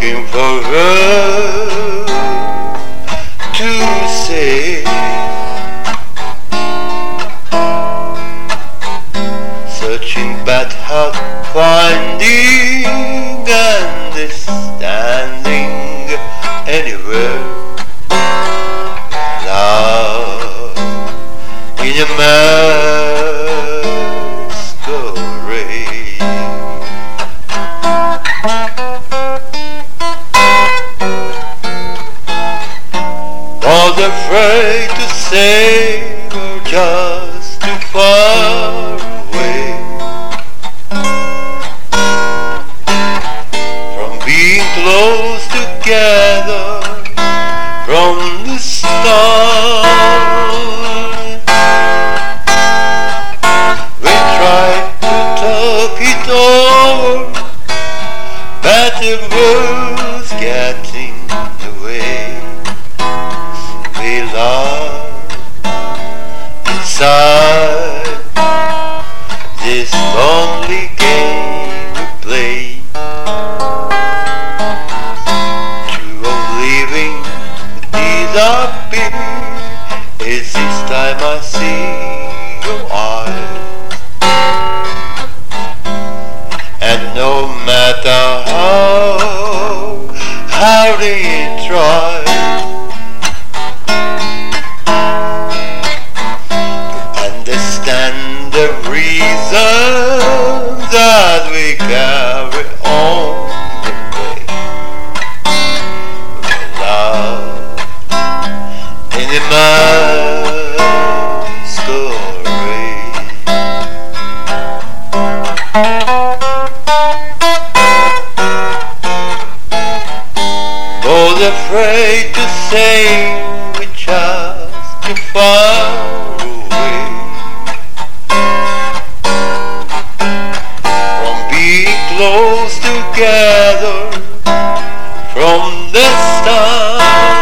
looking for her to say, searching but not finding, understanding anywhere. Love in a masquerade. Was afraid to say we're just too far away from being close together from the start. We tried to talk it over, but it was getting in the way. We loved inside this lonely game we play, true of living disappear. It's this time I see your eyes, and no matter how they try the reason that we carry on the way. Love in a masquerade. Was afraid to say we're just too far away close together from the start.